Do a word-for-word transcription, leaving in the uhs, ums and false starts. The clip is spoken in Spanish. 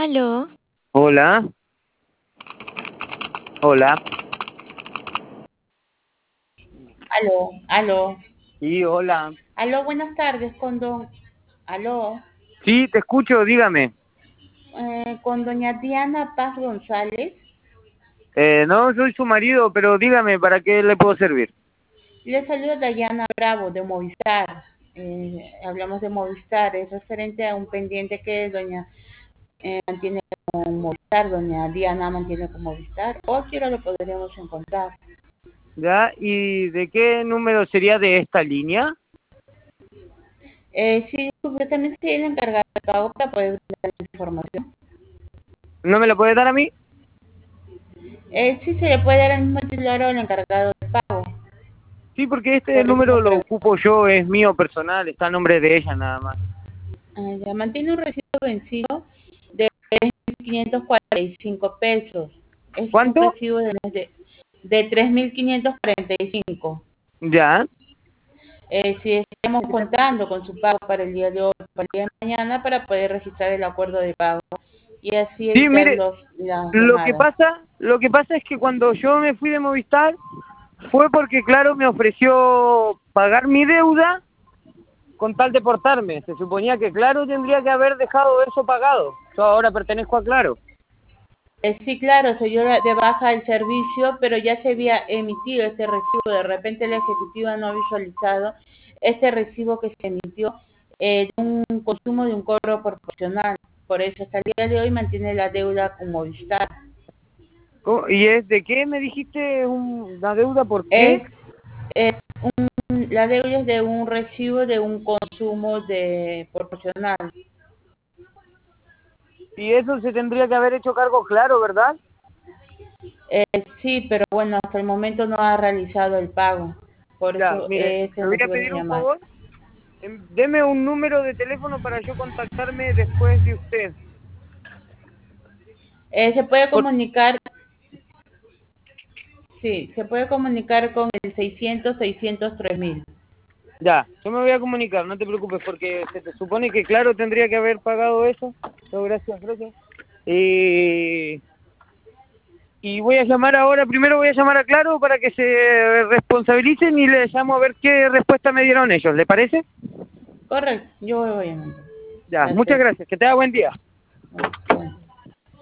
Aló. Hola. Hola. Aló, aló. Sí, hola. Aló, buenas tardes, con don... Aló, Sí, te escucho, dígame. eh, con doña Diana Paz González. Eh, no, soy su marido, pero dígame, ¿para qué le puedo servir? Le saluda Dayana Bravo de Movistar. Eh, hablamos de Movistar, es referente a un pendiente que doña eh, mantiene con Movistar, doña Diana mantiene con Movistar. O quiero lo podríamos encontrar. ¿Ya? ¿Y de qué número sería de esta línea? Eh, sí, usted también se el encargado de pago para poder dar la información. ¿No me lo puede dar a mí? Eh, sí, se le puede dar al mismo titular o al encargado de pago. Sí, porque este Por eso número le lo pregunto. ocupo yo, es mío personal, está a nombre de ella nada más. Ah, ya, mantiene un recibo vencido de tres mil quinientos cuarenta y cinco pesos. Es un ¿Cuánto? recibo de, de, de tres mil quinientos cuarenta y cinco. Ya. Eh, si estamos contando con su pago para el día de hoy, para el día de mañana, para poder registrar el acuerdo de pago y así Sí, evitar mire, los, las lo que llamadas. pasa, lo que pasa es que cuando yo me fui de Movistar fue porque, claro, me ofreció pagar mi deuda con tal de portarme. Se suponía que Claro tendría que haber dejado eso pagado. Yo ahora pertenezco a Claro. Eh, sí, claro, se dio de baja el servicio, pero ya se había emitido este recibo. De repente la ejecutiva no ha visualizado este recibo que se emitió eh, de un consumo de un cobro proporcional. Por eso hasta el día de hoy mantiene la deuda con Movistar. ¿Cómo? ¿Y es de qué me dijiste una deuda? ¿Por Es, qué? es un, la deuda es de un recibo de un consumo de proporcional. Y eso se tendría que haber hecho cargo Claro, ¿verdad? Eh, sí, pero bueno, hasta el momento no ha realizado el pago. Por Ya, eso mire, es le el voy a motivo de mi pedir un llamada. favor. Em, Deme un número de teléfono para yo contactarme después de usted. Eh, se puede Por- comunicar, sí, se puede comunicar con el seiscientos, seiscientos tres mil. Ya, yo me voy a comunicar, no te preocupes, porque se te supone que Claro tendría que haber pagado eso. No, gracias, gracias. Y... Y voy a llamar ahora, primero voy a llamar a Claro para que se responsabilicen y les llamo a ver qué respuesta me dieron ellos, ¿le parece? Correcto, yo voy a llamar. Ya, muchas Gracias. gracias, que tenga buen día.